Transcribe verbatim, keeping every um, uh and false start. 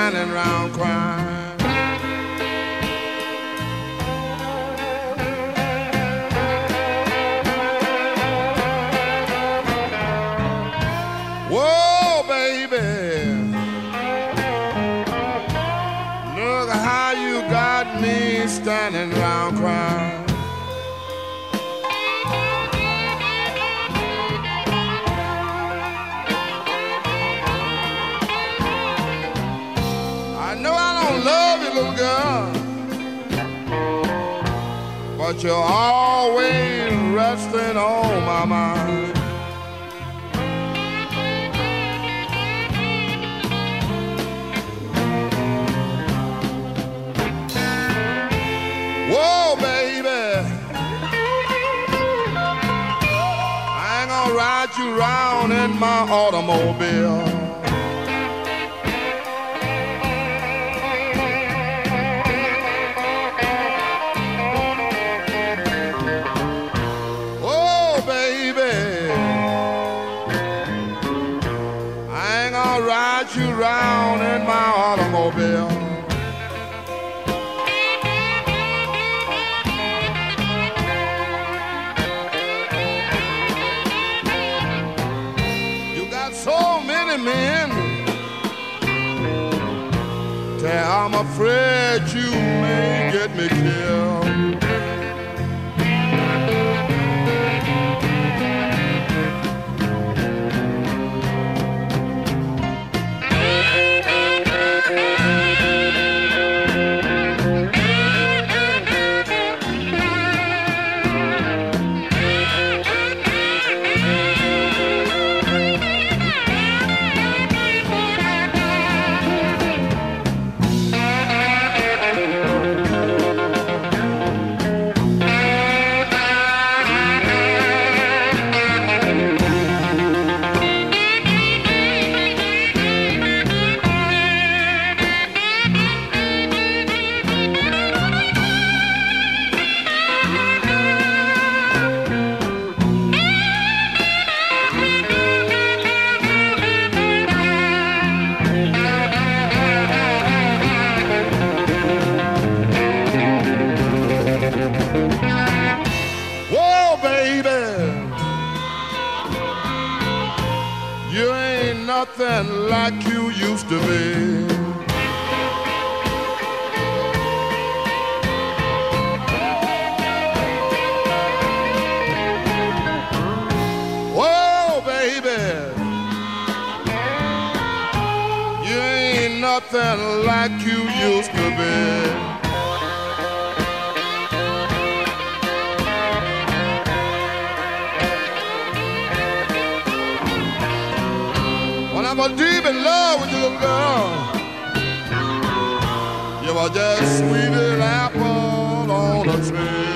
standing round crying. Whoa, baby, look how you got me standing round crying. I know I don't love you, little girl, but you're always resting on my mind. Whoa, baby, I ain't gonna ride you around in my automobile. Whoa, baby, I ain't gonna ride you around in my automobile. So many men, that I'm afraid you may get me killed. Whoa, baby, you ain't nothing like you used to be. Whoa, baby, you ain't nothing like you used to be. When I was deep in love with you, little girl, you were just sweet as an apple on a tree.